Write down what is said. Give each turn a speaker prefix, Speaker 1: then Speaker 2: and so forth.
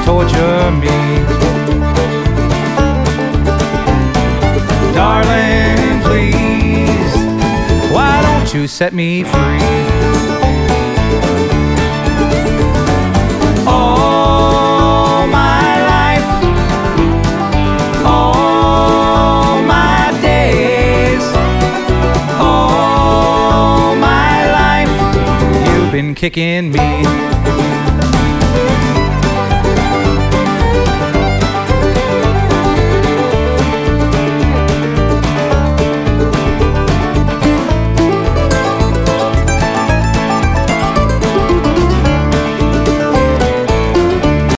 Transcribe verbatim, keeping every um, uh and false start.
Speaker 1: torture me. Darling, please, why don't you set me free? All my life, all my days, all my life, you've been kicking me.